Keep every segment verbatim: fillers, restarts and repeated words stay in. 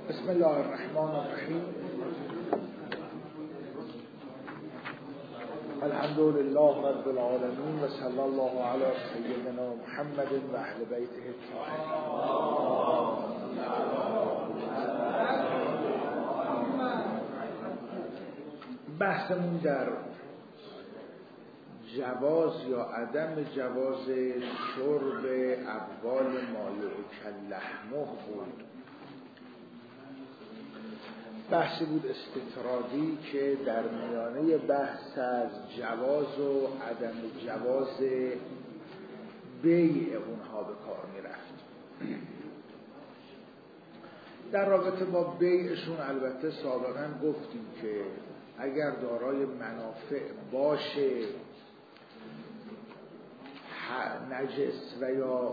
بسم الله الرحمن الرحیم. الحمد لله رب العالمین و صلی الله علی سیدنا محمد و اهل بیته الطاهرین. بحثمون در جواز یا عدم جواز شرب اموال مایع کاللحم بود. بحثی بود استطرادی که در میانه بحث از جواز و عدم جواز بیع اونها به کار میرفت. در رابطه با بیعشون البته سابقا گفتیم که اگر دارای منافع باشه، نجس و یا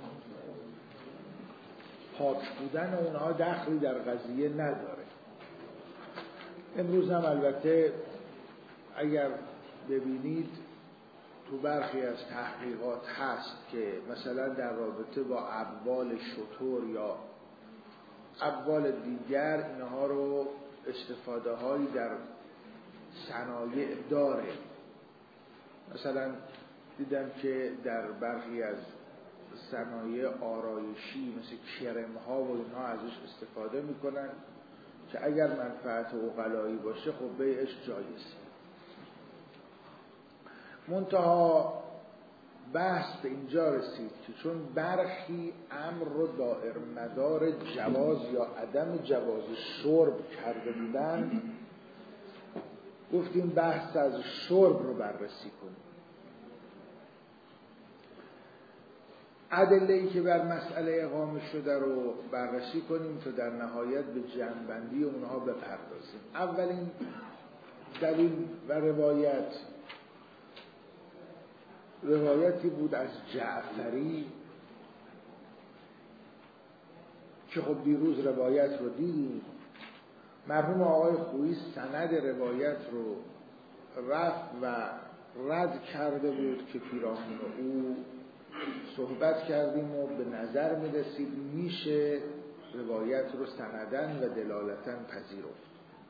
پاک بودن اونها دخلی در قضیه نداره. امروز هم البته اگر ببینید تو برخی از تحقیقات هست که مثلا در رابطه با اموال شتر یا اموال دیگر اینها رو استفاده هایی در صنایع داره. مثلا دیدم که در برخی از صنایع آرایشی مثل کرم ها و اینها ازش استفاده میکنن که اگر منفعت عقلایی باشه خب بیعش جایزه. منتها بحث به اینجا رسید که چون برخی امر رو دائر مدار جواز یا عدم جواز شرب کرده بودن، گفتیم بحث از شرب رو بررسی کنیم. ادله‌ای که بر مسئله اقامه شده رو بررسی کنیم تا در نهایت به جمع‌بندی اونها بپردازیم. اولین دلیل و روایت روایتی بود از جعفری که خب دیروز روایت رو دیدیم. مرحوم آقای خویی سند روایت رو رفع و رد کرده بود که پیرامون او صحبت کردیم و به نظر می رسید میشه روایت رو سندن و دلالتن پذیرفت.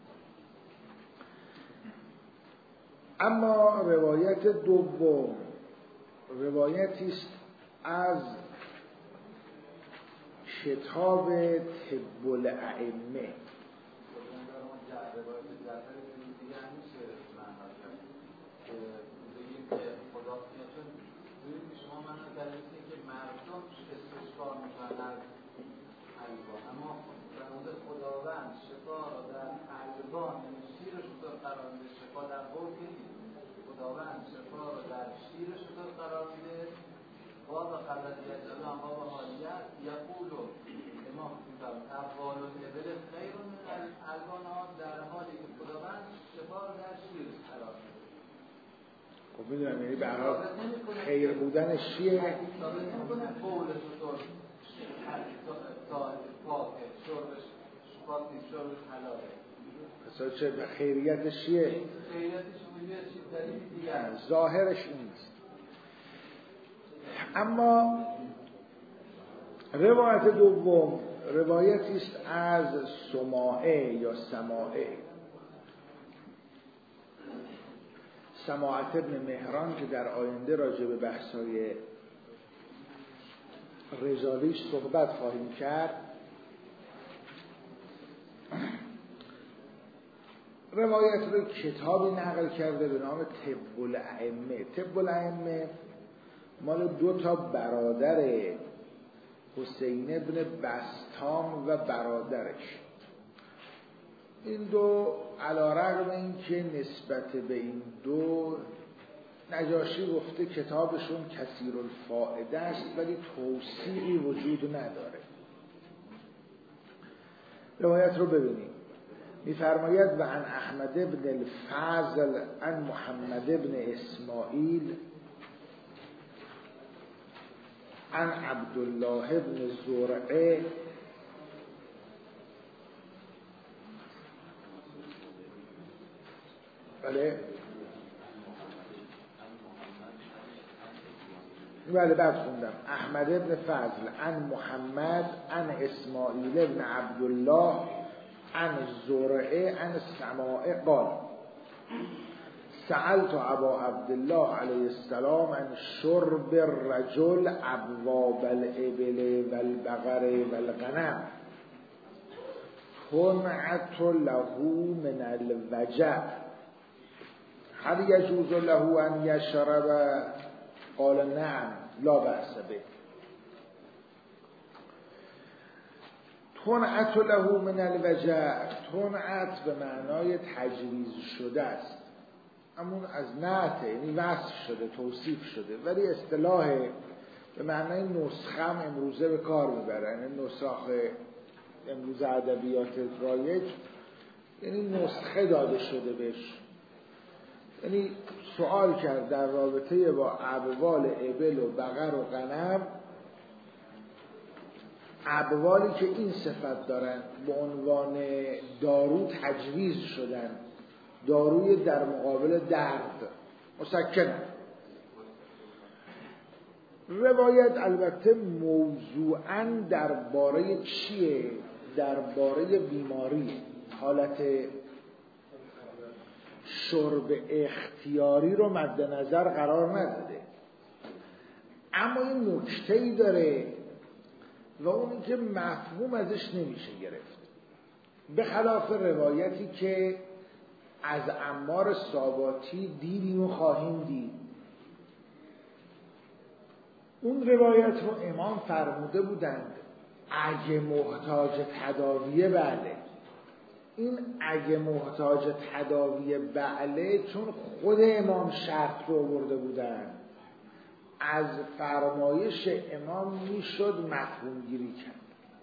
اما روایت دوم روایتی است از کتاب طب الائمه. اما رمز خداوند شفا را در الوان یعنی شیر شطور قرار میده، شفا در بول نیست. خداوند شفا را در شیر شطور قرار میده. باب خبریت الان باب حالیت یقول امام میگم اول الابل خیر من الوان ها، در حالی که خداوند شفا را در شیر قرار میده. خب میدونم یعنی به هر حال خیر بودنش چیه؟ ثابت نمیکنه بول شطور پاکه، شربش پاکی، شربش حلاله. مثلا چه خیریتش چیه؟ خیریتش بوده چیز دلیل دیگر. ظاهرش این نیست. اما روایت دوم روایتی است از سماعه یا سماعه سماعت ابن مهران که در آینده راجع به بحث‌های رجالیش صحبت خواهیم کرد. روایت رو کتابی نقل کرده به نام طب الائمه. طب الائمه مال دو تا برادر حسین ابن بسطام و برادرش. این دو علی‌رغم این که نسبت به این دو نجاشی گفته کتابشون کثیر الفائده است ولی توصیعی وجود نداره. روایت رو ببینیم. می‌فرماید و عن احمد بن الفضل عن محمد بن اسماعیل عن عبدالله بن زرعه بله بله بعد خوندم احمد ابن فضل عن محمد عن اسماعیل ابن عبدالله عن زرعه عن سماع قال سألت ابا عبدالله علیه السلام عن شرب الرجل ابواب الابل والبقر والغنم تنعت له من الوجع هل يجوز له ان يشرب؟ قال نعم لا بأس به. تنعت له من الوجع، تنعت به معنای تجویز شده است، همون از نعت یعنی وصف شده، توصیف شده، ولی اصطلاح به معنای نسخم امروزه به کار میبرن. یعنی نسخ امروز ادبیات رایج یعنی نسخه داده شده بهش. یعنی سوال کرد در رابطه با ابوال ابل و بقر و غنم، ابوالی که این صفت دارن به عنوان دارو تجویز شدن، داروی در مقابل درد، مسکنن. روایت البته موضوعاً درباره چیه؟ درباره بیماری، حالت شرب اختیاری رو مد نظر قرار نداده، اما این نکته‌ای داره و اونی که مفهوم ازش نمیشه گرفت، به خلاف روایتی که از عمار ساباتی دیدیم و خواهیم دید. اون روایت رو امام فرموده بودند اگه محتاج تداویه بله. این اگه محتاج تداوی بله چون خود امام شرط رو برده بودن، از فرمایش امام میشد مفهوم گیری کرد.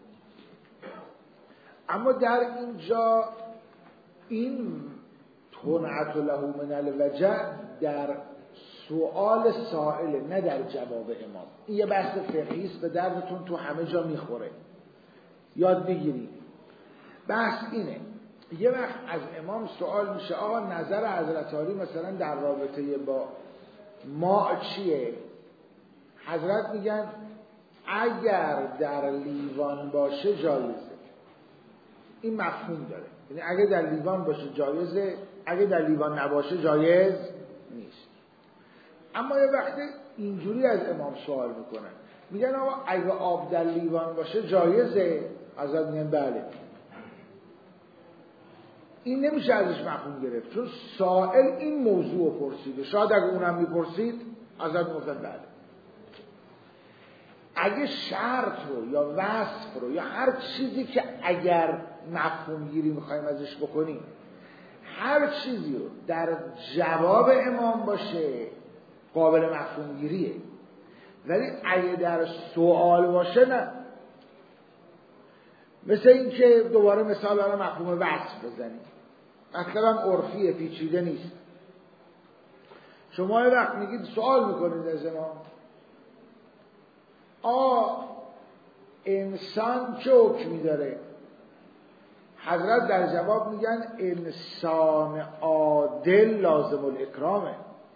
اما در اینجا این تنعت له من الوجع در سوال سائل، نه در جواب امام. این یه بحث فقهی است، به دردتون تو همه جا میخوره، یاد بگیرید. بحث اینه یه وقت از امام سوال میشه آقا نظر حضرت عالی مثلا در رابطه با ماء چیه؟ حضرت میگن اگر در لیوان باشه جایزه. این مفهوم داره، یعنی اگه در لیوان باشه جایزه، اگه در لیوان نباشه جایز نیست. اما یه وقت اینجوری از امام سوال میکنن، میگن آقا اگه آب در لیوان باشه جایزه؟ حضرت میگن بله. این نمیشه ازش مفهوم گرفت، چون سائل این موضوع پرسیده. شاید اگه اونم میپرسید حضرت میگفتن بله. اگه شرط رو یا وصف رو یا هر چیزی که اگر مفهوم گیری میخوایم ازش بکنیم، هر چیزی رو در جواب امام باشه قابل مفهوم گیریه، ولی اگه در سوال باشه نه. مثل این که دوباره مثال برای مفهوم وصف بزنیم، مطلبم عرفیه، پیچیده نیست. شما یه وقت میگید سوال میکنید از امام آ انسان چه حکمی داره؟ حضرت در جواب میگن انسان عادل لازم الاکرامه.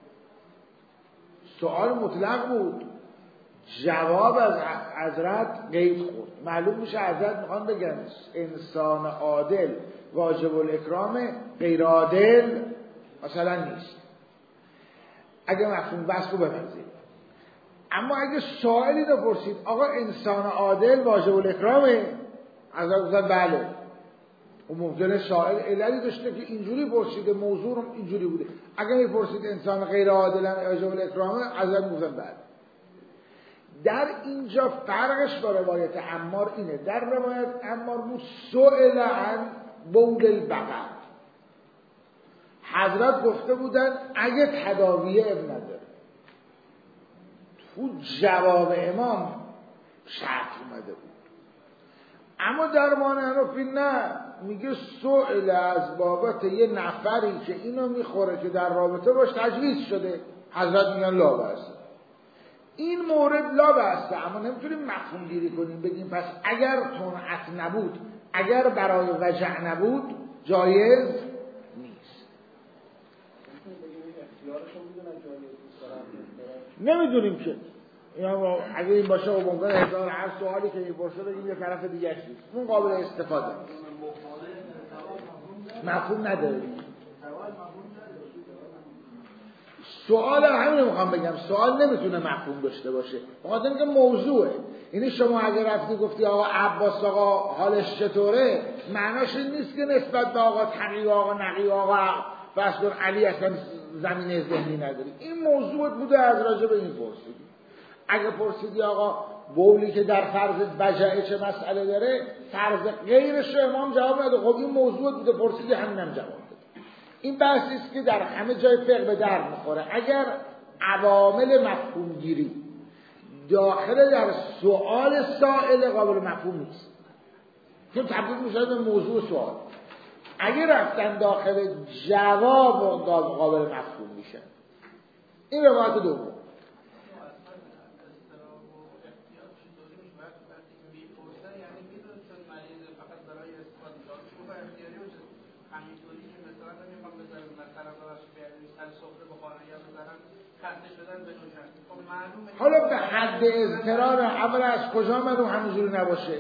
سوال مطلق بود، جواب از حضرت قید خورد. معلوم میشه حضرت میخوان بگن انسان عادل واجب الاکرامه، غیر عادل مثلا نیست. اگه مفهوم بس رو بپذیرید. اما اگه سائلی رو پرسید آقا انسان عادل واجب الاکرامه، حضرت گفتن بله. و ممکنه سائل عللی داشته که اینجوری پرسیده، موضوع اینجوری بوده. اگه میپرسید انسان غیر عادل واجب الاکرامه، حضرت گفتن بله. در اینجا فرقش با روایت عمار اینه، در روایت عمار بود سئل عن بول البقر، حضرت گفته بودن اگه تداویه اب نداره. تو جواب امام شرط اومده بود. اما درمان حنفی نه، میگه سئل از بابت یه نفری که اینو میخوره که در رابطه باش تجویز شده، حضرت میگن لا بأس. این مورد لا بأس، اما نمیتونیم مفهوم گیری کنیم بگیم پس اگر تنعت نبود، اگر برای وجع نبود جایز نیست. نمیدونیم که اینا اگه این باشه و ممکنه هزار هر سوالی که میپرسه بگیم یه طرف دیگه نیست، اون قابل استفاده نیست، مفهوم نداره. سوال همین رو میخوام بگم، سوال نمیتونه مفهوم داشته باشه بخاطر اینکه موضوعه. یعنی شما اگه رفتی گفتی آقا عباس آقا حالش چطوره، معناش این نیست که نسبت به آقا تقی آقا نقی آقا فرض علی اصلا زمینه ذهنی نداری. این موضوع بوده از راجع به این پرسیدی. اگه پرسیدی آقا بولی که در فرض بجعه چه مسئله داره، فرض غیرش رو امام جواب نده. خب این موضوع بوده پرسیدی، همینم جواب بده. این بحثی است که در همه جای فقه به درد میخوره. اگر عوامل مفهوم گیری داخل در سوال سائل قابل مفهوم نیست، چون تبدیل میشه به موضوع سوال. اگه رفتن داخل جواب قابل مفهوم میشه. این روایت دوم. حالا به حد اضطرار اول از کجا معلوم همینجوری نباشه؟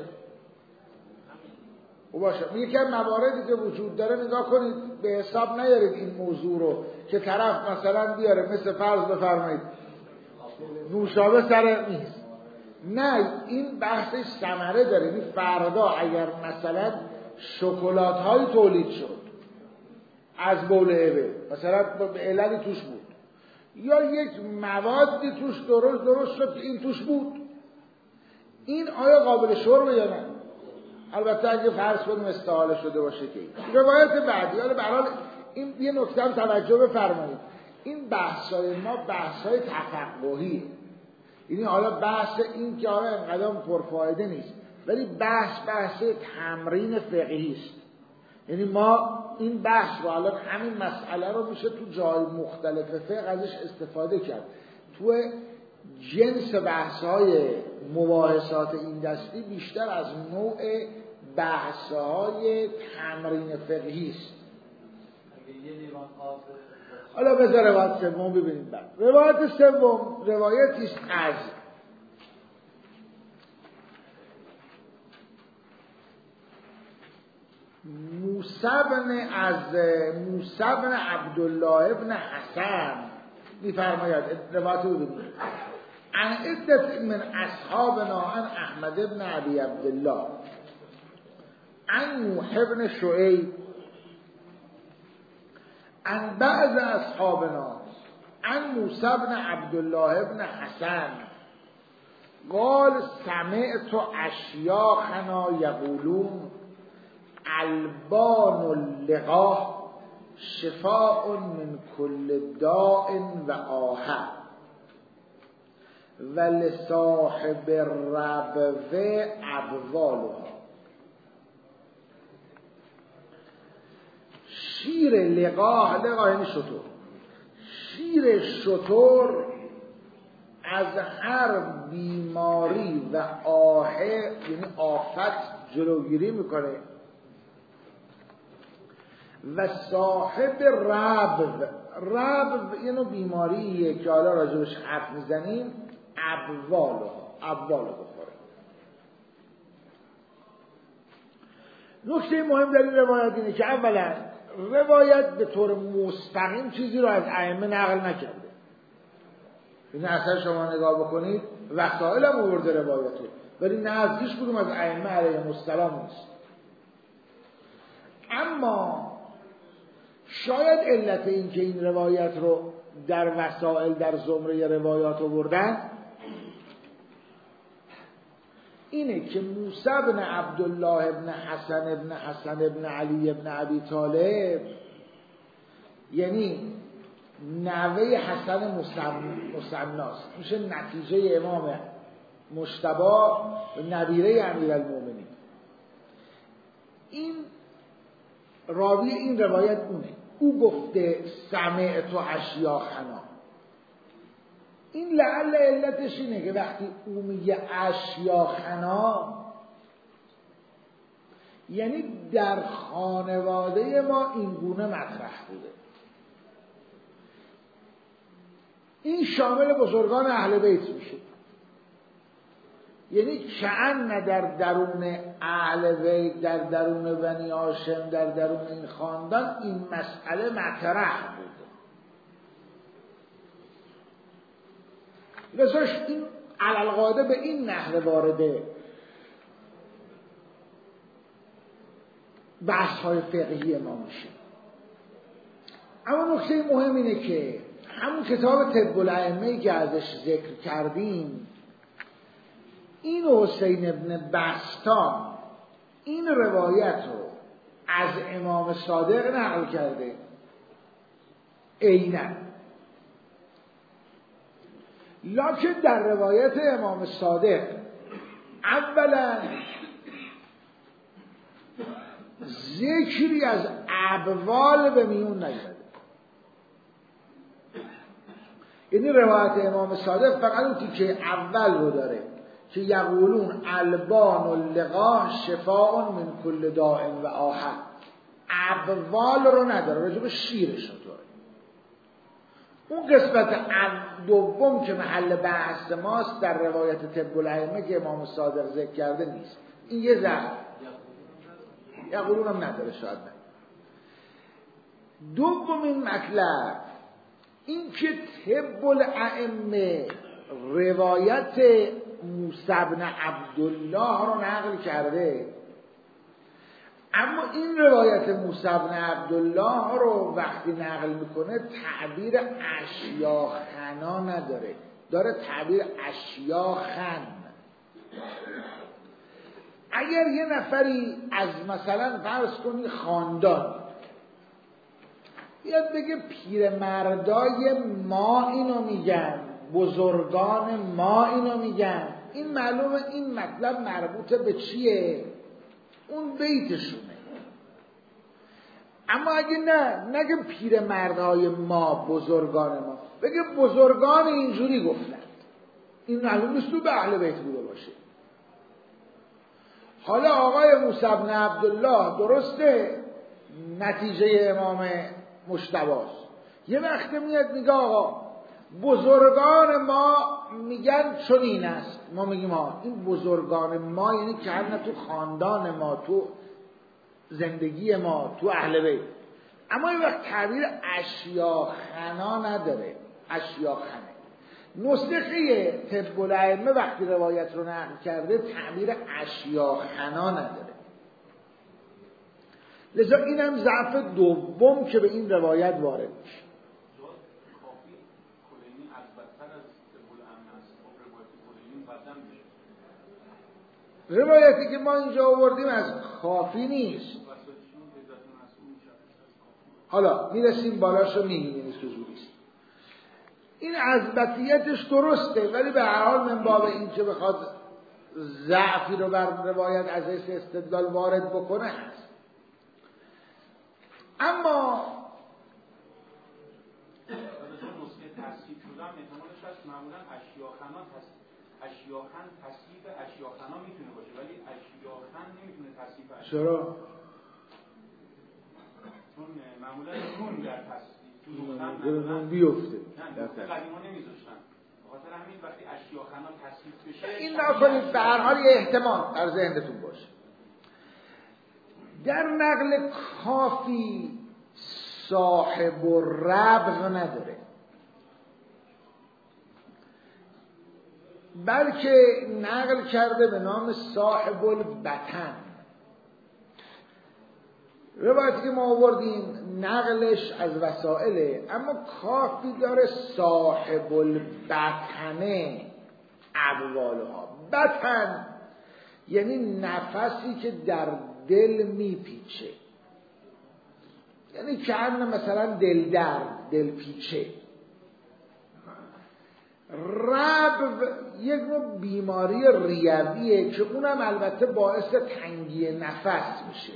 او باشه. یکی از مواردی که وجود داره نگاه کنید، به حساب نیارید این موضوع رو که طرف مثلا بیاره مثل فرض بفرمایید نوشابه سر میز. نه، این بحثش ثمره داره. این فردا اگر مثلا شکلات های تولید شد از بول ابل، مثلا به عللی توش بود، یا یک موادی توش درست درست شد این توش بود، این آیا قابل شربه یا نه؟ البته اگه فرض کنیم استحاله شده باشه که این روایت بعدی. حالا به هر حال این یه نکته هم توجه بفرمایید، این بحث‌های ما بحث‌های تفقهیه. یعنی حالا بحث این که آره اینقدر پرفایده نیست، ولی بحث بحث تمرین فقهی است. یعنی ما این بحث رو الان همین مسئله رو میشه تو جای مختلف فقه ازش استفاده کرد. تو جنس بحث‌های مباحثات این دستی بیشتر از نوع بحث‌های تمرین فقهی است. حالا بذار روایت سوم ببینیم. بعد روایت سوم روایتی است از موسی بن از موسی بن عبدالله ابن حسن می‌فرماید، روایت رو ببینید، عن عدة من اصحابنا عن احمد بن ابي عبدالله عن نوح بن شعیب عن بعض اصحابنا عن موسی بن عبدالله ابن حسن قال سمعت اشیاخنا یقولون البان اللقاح شفاء من كل داء و آه و لصاحب الربوه ابوالها. شیر لقاح، لقاح یعنی شتر، شیر شتر از هر بیماری و آه یعنی آفت جلوگیری میکنه. و صاحب ربو، ربو یه نوع بیماریه که حالا راجبش حرف میزنیم، ابوالو ابوالو بخوره. نکته مهم در این روایت اینه که اولا روایت به طور مستقیم چیزی رو از ائمه نقل نکرده. این اصلا شما نگاه بکنید وسائل هم آورده روایت رو، ولی نه از هیچ کدوم از ائمه علیهم السلام نیست. اما شاید علت این که این روایت رو در وسائل در زمره روایات آوردن اینه که موسی بن عبدالله ابن حسن ابن حسن ابن علی ابن ابی طالب، یعنی نوه حسن مثناست، میشه نتیجه امام مجتبی و نبیره امیرالمومنین. این راوی این روایت اونه. او گفته سمعت و اشیاخنا. این لعل علتش اینه که وقتی او میگه اشیاخنا یعنی در خانواده ما این گونه مطرح بوده. این شامل بزرگان اهل بیت میشه. یعنی کأن در درون اهل بیت، در درون بنی هاشم، در درون این خاندان این مسئله مطرح بود. لذاش این علالقاعده به این نحوه وارده بحث های فقهی ما میشه. اما نکته مهم اینه که همون کتاب طب الائمه‌ای که ازش ذکر کردیم، این حسین ابن بسطام این روایت رو از امام صادق نقل کرده عیناً، لکن در روایت امام صادق اولا ذکری از ابوال به میون نیامده. یعنی روایت امام صادق فقط اون تیکه اول رو داره که یقولون البان و لقاح شفاء من کل داء و آحد. ابوال رو نداره، راجع به شیرش رو داره. اون قسمت دوم که محل بحث ماست در روایت طب الائمه که امام صادق ذکر کرده نیست. این یه ضعف، یقولون هم نداره، شاید نه. دومین مطلب این که طب الائمه روایت موسی بن عبدالله رو نقل کرده، اما این روایت موسی بن عبدالله رو وقتی نقل میکنه تعبیر اشیاخنا نداره، داره تعبیر اشیاخن. اگر یه نفری از مثلا فرض کنی خاندان بیاد بگه پیرمردای ما اینو میگن، بزرگان ما اینو میگن، این معلومه این مطلب مربوط به چیه؟ اون بیتشونه. اما اگه نه نگه پیرمردای ما، بزرگان ما، بگه بزرگان اینجوری گفتن، این معلوم نیست تو به اهل بیت بوده باشه. حالا آقای موسی بن عبدالله درسته نتیجه امام مجتباست، یه وقت میاد میگه آقا بزرگان ما میگن چون این است، ما میگیم ها این بزرگان ما یعنی که نه تو خاندان ما، تو زندگی ما، تو اهل بیت. اما این وقت تعبیر اشیاخنا نداره، اشیاخنه. نسخه طب الائمه وقتی روایت رو نقل کرده تعبیر اشیاخنا نداره. لذا اینم ضعف دوم که به این روایت وارد میشه. روایتی که ما اینجا آوردیم از کافی نیست. حالا میرسیم بالاش رو میگیم که زوریست. این عزبتیتش درسته، ولی به هر حال من باب این که بخواد ضعفی رو بر روایت از استدلال وارد بکنه هست. اما معمولا اشیاخنا اشیاخن تصریف اشیاخنا میتونه باشه، ولی اشیاخن نمیتونه تصریف اشیاخن. چرا؟ چون معمولا نون در تصریف نون بیفته. نه نقطه قدیما نمیذاشتن، بخاطر همین وقتی اشیاخنا تصریف بشه این نکنید به هر حال یه احتمال در ذهنتون باشه. در نقل کافی صاحب و ربغ نداره، بلکه نقل کرده به نام صاحب البطن. روایتی که ما آوردیم نقلش از وسائله، اما کافی داره صاحب البطنه ابوالها. بطن یعنی نفسی که در دل میپیچه، یعنی که مثلا دل درد، دل پیچه. ربو یک نوع بیماری ریویه که اونم البته باعث تنگی نفس میشه.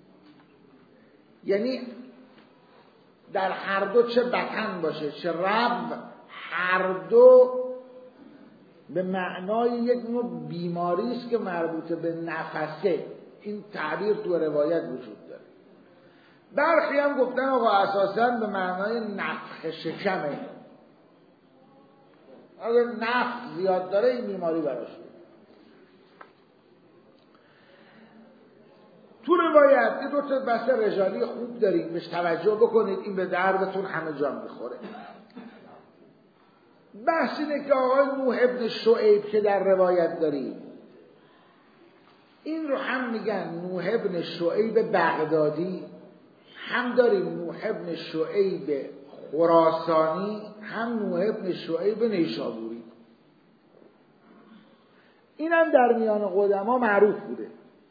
یعنی در هر دو چه بطن باشه چه ربو، هر دو به معنای یک نوع بیماری است که مربوط به نفسه. این تعبیر تو روایت وجود داره. برخی هم گفتن آقا اساساً به معنای نفخ شکمه، اگر نفخ زیاد داره این بیماری براش. تو روایت یه دو تا بحث رجالی خوب داریم، بهش توجه بکنید، این به دردتون همه جا میخوره. بحث اینه که آقای نوح ابن شعیب که در روایت داریم، این رو هم میگن نوح ابن شعیب بغدادی، هم داریم نوح ابن شعیب خراسانی، هم نوح ابن شعیب نیشابوری. این هم در میان قدما معروف بوده.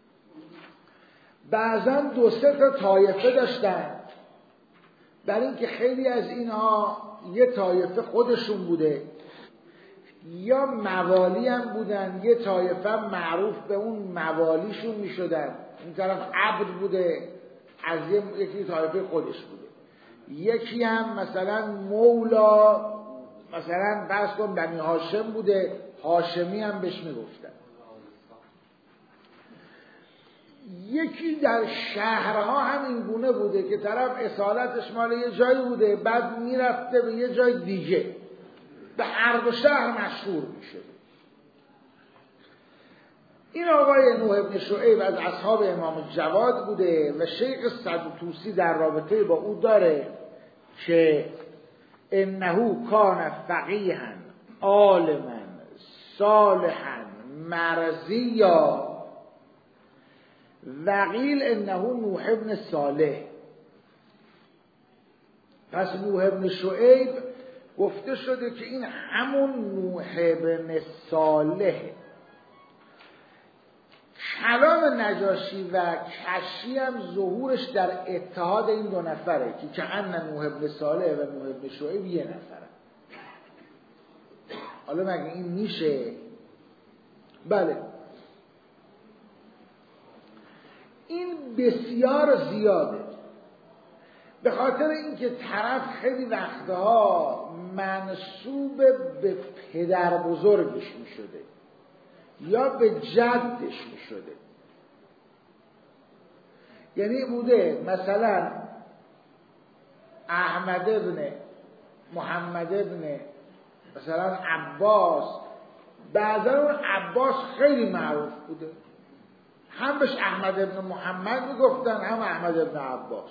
بعضا دو سه تا طایفه داشتن، برای اینکه خیلی از اینها یه طایفه خودشون بوده یا موالی هم بودن، یه طایفه هم معروف به اون موالیشون می شدن. این طرف عبد بوده، از یکی طایفه خودش بوده. یکی هم مثلا مولا، مثلا فرض کن بنی هاشم بوده، هاشمی هم بهش می گفتن. یکی در شهرها هم این گونه بوده که طرف اصالتش مال یه جایی بوده، بعد میرفته به یه جای دیگه، به هر دو شهر مشهور میشه. این آقای نوح ابن شعیب از اصحاب امام جواد بوده و شیخ سدوسی در رابطه با او داره که انه کان فقیها عالما صالحا مرضیا وقیل انه نوح ابن صالح. پس نوح ابن شعیب گفته شده که این همون نوح ابن صالح. کلام نجاشی و کشی هم ظهورش در اتحاد این دو نفره که که ان نوح ابن صالح و نوح ابن شعیب یه نفره. حالا مگه این میشه؟ بله، این بسیار زیاده، به خاطر اینکه طرف خیلی وقتها منسوب به پدر بزرگش می شده یا به جدش می شده. یعنی بوده مثلا احمد ابن محمد ابن مثلا عباس، بعضا اون عباس خیلی معروف بوده، هم بهش احمد ابن محمد میگفتن هم احمد ابن عباس.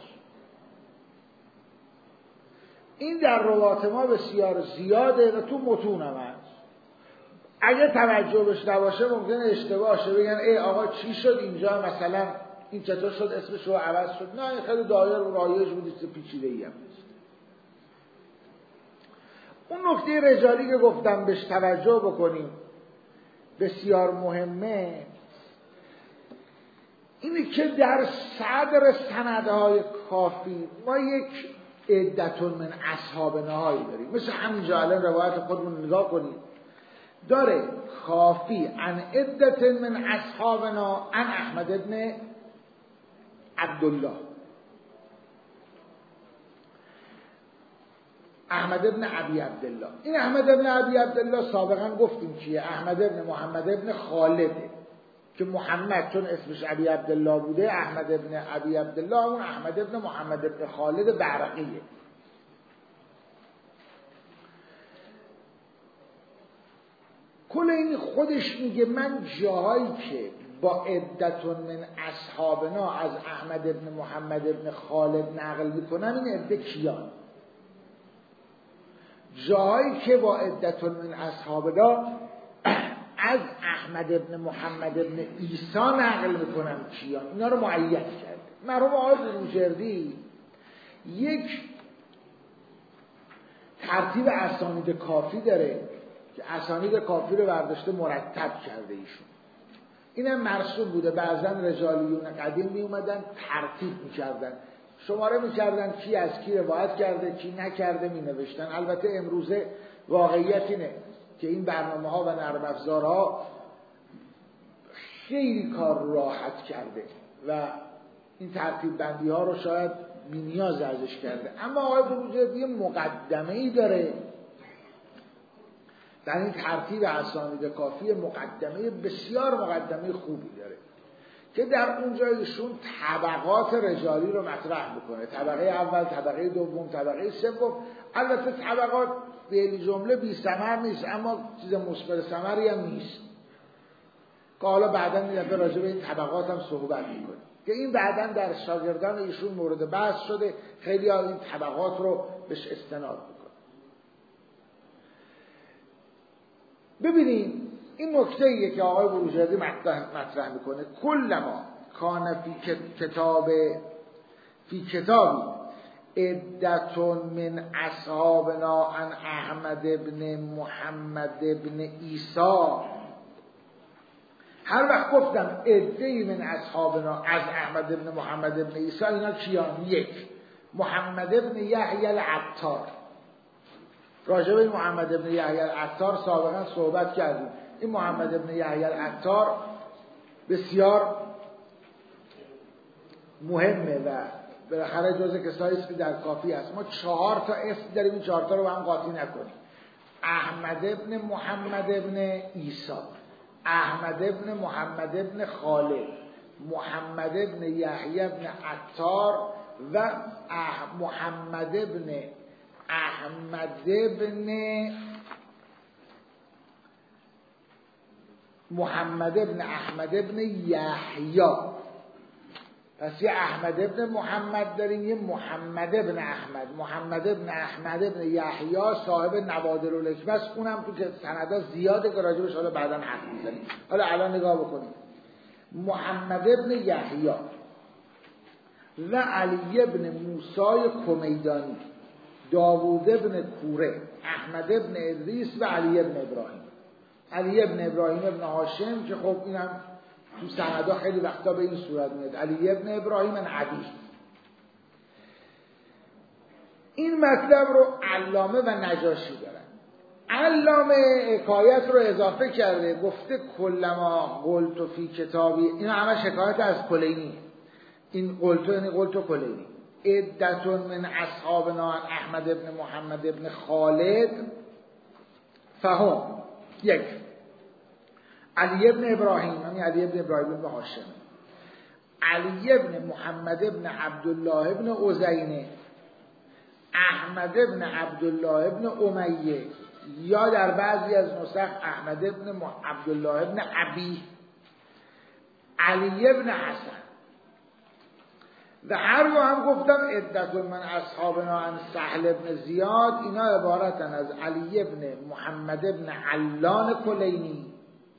این در روات ما بسیار زیاده و تو متون هم هست. اگه توجه بهش نباشه ممکنه اشتباه شه، بگن ای آقا چی شد اینجا، مثلا این چطور شد اسمش رو عوض شد. نه، این خیلی دایر و رایج بود، پیچیده ای هم نیست. اون نکته رجالی که گفتم بهش توجه بکنیم بسیار مهمه، اینه که در صدر سندهای کافی ما یک عدتون من اصحابناهایی داریم. مثل همینجا الان روایت خودمون نگاه کنید، داره کافی عن عدت من اصحابنا عن احمد ابن عبدالله. احمد ابن ابی عبدالله، این احمد ابن ابی عبدالله سابقا گفتیم کیه؟ احمد ابن محمد ابن خالده، که محمد چون اسمش ابی عبدالله بوده، احمد ابن ابی عبدالله اون احمد ابن محمد ابن خالد برقیه. کل این خودش میگه من جاهایی که با عدتون من اصحابنا از احمد ابن محمد ابن خالد نقل میکنم، این عده کیان؟ جاهایی که با عدتون من اصحابنا از احمد ابن محمد ابن عیسی نقل میکنم کیان؟ اینا رو معین کرده. مرحوم آقای بروجردی یک ترتیب اسانید کافی داره که اسانید کافی رو برداشته مرتب کرده ایشون. اینم مرسوم بوده، بعضا رجالیون قدیم می اومدن ترتیب میکردن، شماره میکردن کی از کی روایت کرده کی نکرده می نوشتن. البته امروزه واقعیت اینه که این برنامه ها و نرم افزارها خیلی کار راحت کرده و این ترتیب بندی ها رو شاید بی نیاز ازش کرده، اما آقای بروجردی مقدمه ای داره در این ترتیب اسانید کافی، مقدمه بسیار مقدمه خوبی داره که در اونجا ایشون طبقات رجالی رو مطرح میکنه، طبقه اول، طبقه دوم، طبقه سوم. البته طبقات به جمله بی ثمر نیست، اما چیز مثمر ثمری هم نیست. که حالا بعدا میاد راجع به این طبقات هم صحبت میکنه که این بعدا در شاگردان ایشون مورد بحث شده، خیلی ها این طبقات رو بهش استناد میکنه. ببینید این نکته ایه که آقای بروجردی مطرح میکنه. کل ما کان فی کتاب فی کتابی عدتون من اصحابنا عن احمد ابن محمد ابن عیسی. هر وقت گفتم عده‌ای من اصحابنا از احمد ابن محمد ابن عیسی، اینا کیان؟ یک، محمد ابن یحیی العطار. راجع به محمد ابن یحیی العطار سابقا صحبت کردیم. این محمد ابن یحیی العطار بسیار مهمه و بالاخره جزء کسایی است که در کافی است. ما چهار تا اسم داریم، این چهار تا رو با هم قاطی نکنیم. احمد ابن محمد ابن عیسی، احمد ابن محمد ابن خالد، محمد ابن یحیی ابن عطار و محمد ابن احمد ابن محمد ابن احمد ابن یحیی. پس یه احمد ابن محمد داریم، یه محمد ابن احمد. محمد ابن احمد ابن یحیی صاحب نوادر الحکمه است. اونم تو که سندا زیاده که راجبش حالا بعداً حرف میزنیم. حالا الان نگاه بکنیم. محمد ابن یحیی و علی ابن موسی کمیدانی، داوود ابن کوره، احمد ابن ادریس و علی ابن ابراهیم. علی ابن ابراهیم ابن هاشم که خب اینم تو سندا خیلی وقتا به این صورت میاد، علی ابن ابراهیم عبی. این مطلب رو علامه و نجاشی دارن. علامه حکایت رو اضافه کرده، گفته کلما قلت فی کتابی، اینا همه حکایت از کلینی. این قلتو یعنی قلتو کلینی. عدتون من اصحابنا احمد ابن محمد ابن خالد فهم. یک، علی ابن ابراهیم، یعنی علی ابن ابراهیم ابن هاشم، علی ابن محمد ابن عبدالله ابن عزینه، احمد ابن عبدالله ابن امیه، یا در بعضی از نسخ احمد ابن عبدالله ابن عبی، علی ابن حسن. و هر رو هم گفتم عدتون من اصحابنا عن سهل ابن زیاد، اینا عبارتن از علی ابن محمد ابن علان کلینی،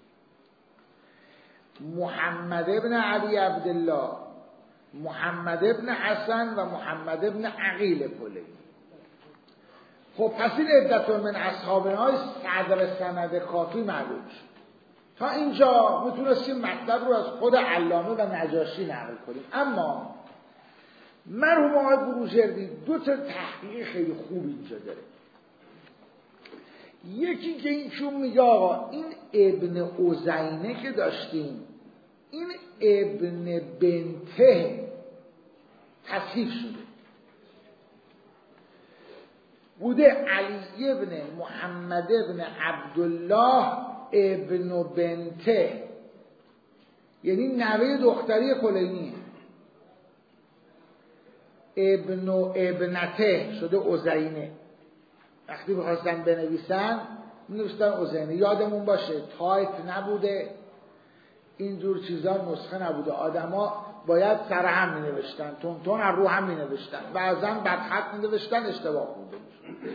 محمد ابن عبی عبدالله، محمد ابن حسن و محمد ابن عقیل کلینی. خب پس این عدتون من اصحابنا صدر سند کافی معلوم شد. تا اینجا میتونستیم مطلب رو از خود علامه و نجاشی نقل کنیم. اما مرحوم آقای بروجردی دو تا تحقیق خیلی خوب اینجا داره. یکی که این چون میگه آقا این ابن عزینه که داشتیم، این ابن بنته تصحیح شده بوده، علی ابن محمد ابن عبدالله ابن بنته، یعنی نوه دختری کلینیه. ابن و ابنته شده عزینه. وقتی بخواستن بنویسن می‌نوشتن عزینه. یادمون باشه تایپ نبوده، اینجور چیزا نسخه نبوده، آدما باید سر هم می‌نوشتن، تون تون از رو هم می‌نوشتن، بعضا بدخط می‌نوشتن، اشتباه خونده می‌شد.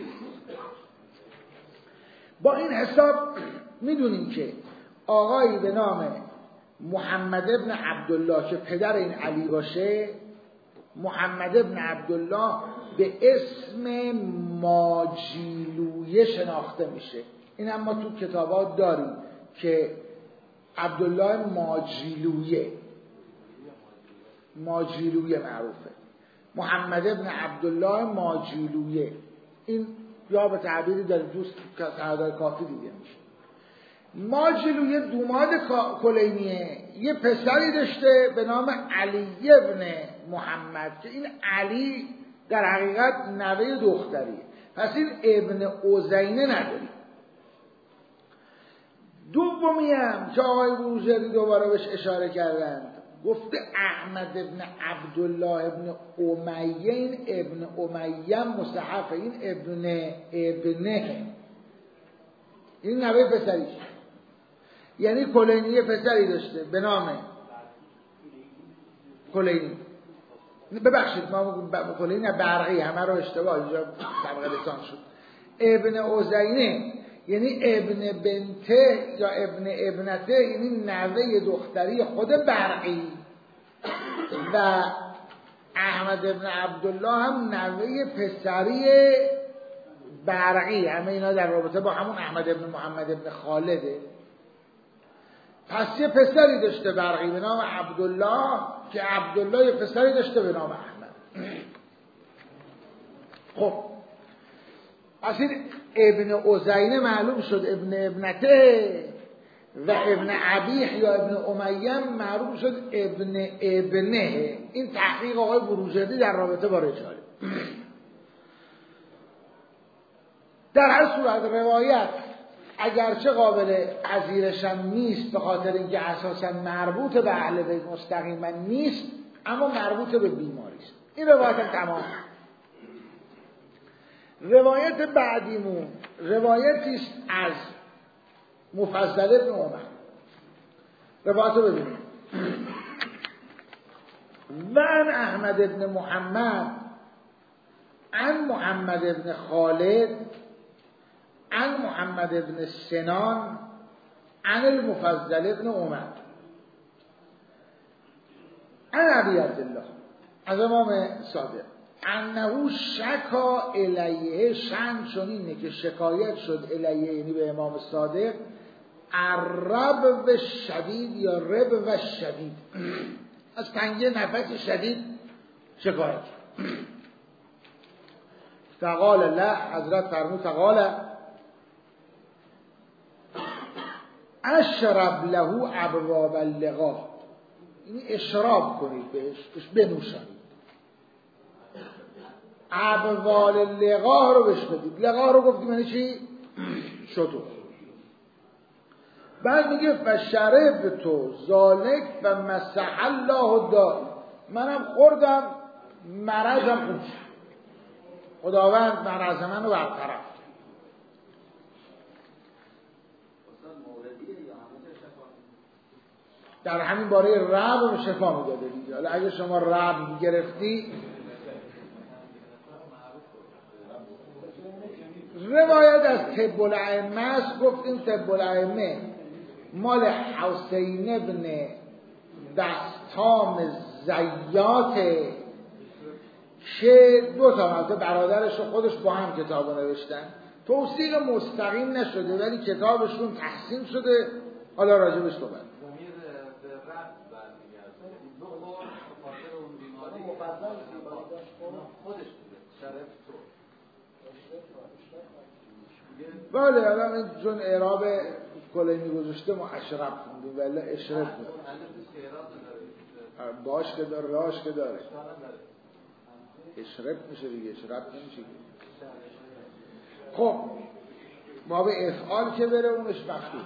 با این حساب می‌دونیم که آقایی به نام محمد ابن عبدالله که پدر این علی باشه، محمد ابن عبدالله به اسم ماجیلویه شناخته میشه. این هم ما تو کتابات داریم که عبدالله ماجیلویه، ماجیلویه معروفه، محمد ابن عبدالله ماجیلویه. این یا به تعبیری داریم دوست که سندای کافی دیگه میشه. ماجیلویه دوماد کلینیه، یه پسری داشته به نام علی ابن محمد که این علی در حقیقت نوه دختریه. پس این ابن عزینه نداری. دومی هم که آقای بروجردی دوباره بهش اشاره کردند، گفته احمد ابن عبدالله ابن امیه، این ابن امیه مصحفه، این ابن ابنه، این نوه پسریش. یعنی کلینی پسری داشته به نام کلینی، ببخشید ما کلینی برقی همه رو اشتباه اینجا طبقه لسان شد. ابن عزینه یعنی ابن بنته یا ابن ابنته، یعنی نوه دختری خود برقی، و احمد ابن عبدالله هم نوه پسری برقی، همه اینا در رابطه با همون احمد ابن محمد ابن خالده. پس یه پسری داشته برقی به نام عبدالله که عبدالله یه پسری داشته به نام احمد. خب پس این ابن عزینه معلوم شد ابن ابنته، و ابن عبیح یا ابن امیه معلوم شد ابن ابنه. این تحقیق آقای بروجردی در رابطه با رجاله. در هر صورت روایت اگرچه قابل پذیرش هم نیست به خاطر اینکه اساسا مربوط به اهل بیت مستقیما نیست، اما مربوط به بیماری است. این روایت هم تمام. روایت بعدیمون روایتی است از مفضل ابن عمر. روایت رو ببینید. و عن احمد ابن محمد عن محمد ابن خالد عن محمد ابن سنان عن المفضل ابن عمر عن ابی عبدالله از امام صادق انه شکا الیه، شن چون اینه که شکایت شد الیه یعنی به امام صادق، الرب و شدید یا رب و شدید، از تنگی نفس شدید شکایت شد. فقال الله، حضرت فرمود فقال اشرب له ابواب اللقا، یعنی اشراب کنید بهش، بهش بنوشانید. ابوال لقا رو بهش بدید. لقا رو گفتیم یعنی چی؟ شطور. بعد میگه فشرب تو ذالک و مسح الله داء، منم خوردم مرضم خوب شد، خداوند مرض منو برطرف. در همین باره رب رو شفا میداده دیگه. حالا اگه شما رب میگرفتی، روایت از طب الائمه است. گفتیم طب الائمه مال حسین ابن دستام زیاته که دو تا مرتبه برادرش و خودش با هم کتاب نوشتن. توثیق مستقیم نشده ولی کتابشون تحسین شده. حالا راجبش صحبت. بله الان چون اعراب کلینی گذاشته ما اشرب خوندیم ولی اشرب باش که داره، راش که داره، اشرب میشه دیگه، اشرب نمیشه. خب ما به افعال که بره اونش مفتوح.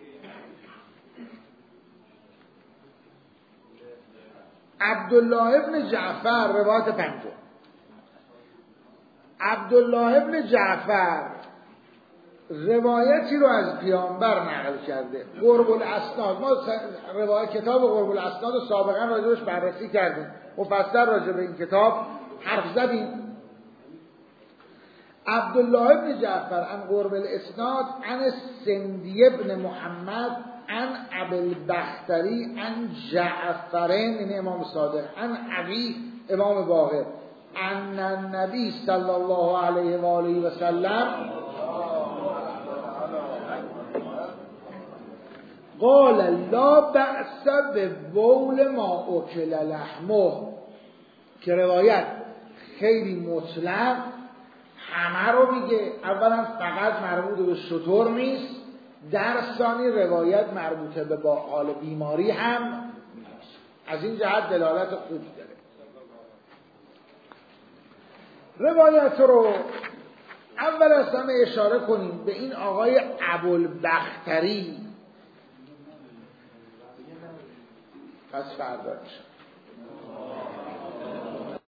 عبدالله ابن جعفر روایت پنجم. عبدالله ابن جعفر روایتی رو از پیامبر نقل کرده، قرب الاسناد. ما روایت کتاب قرب الاسناد رو سابقا راجبش بررسی کردیم، مفصل راجب این کتاب حرف زدیم. عبدالله ابن جعفر عن قرب الاسناد عن سندی ابن محمد عن ابی البختری عن جعفرین یعنی امام صادق عن ابی امام باقر ان النبی صلی الله علیه و آله و سلم قال لا بأس ببول ما اکل لحمه، که روایت خیلی مطلق همه رو میگه. اولا فقط مربوط به شتر نیست، در ثانی روایت مربوطه به با حال بیماری هم نیست. از این جهت دلالت خوب داره. روایت رو اول از همه اشاره کنیم به این آقای ابوالبختری. پس فردا میشه.